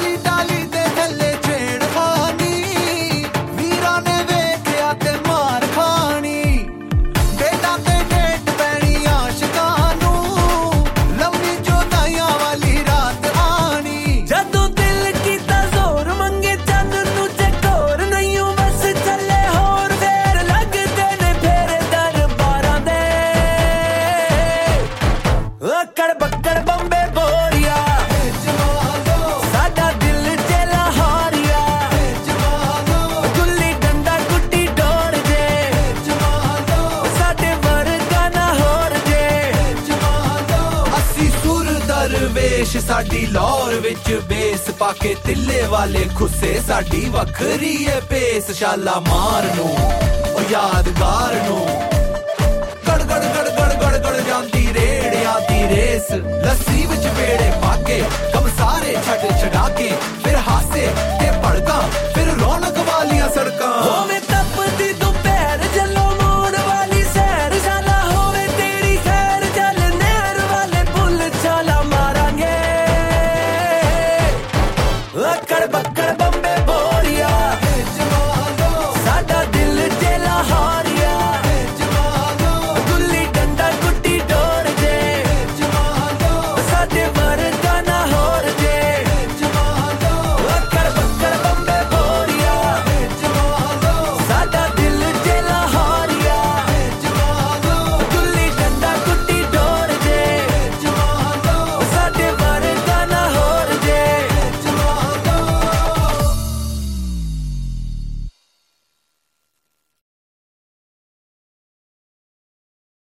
टाली टाली दे थल्ले छेड़खानी वीरां ने वेख्या ते मार खानी डेटां ते डेट पैनी आशिकां नूं लंबी जोताइयां वाली रात आनी जदों दिल कीता जोर मंगे चंद नूं चकोर नहीं बस चले होर फेर लगदे ने फेरे दरबारां दे अकड़ बक्कड़ बंबे बोरिया साडा दिल च लाहौरिया गुल्ली डंडा गुड्डी डोर जे साडे वर्गा ना होर जे अस्सी सुर दरवेश साडी लौर विच बेस पाके तिल्ले वाले खुसे साडी वखरी है पेस शाला मार नूं ओ यादगार नूं गड़ गड़ गड़ गड़ गड़ गड़ जांदी रेड़ियां दी रेस लस्सी विच बेड़े पाके कम सारे छड़ छड़ा के फिर हासे ते भड़का फिर रौनक वालियां सड़कां होवे तपदी दोपहर जलो मोड़ वाली सैर शाला होवे तेरी खैर चल नहर वाले पुल छाला मारांगे अकड़ बक्कड़ बंबे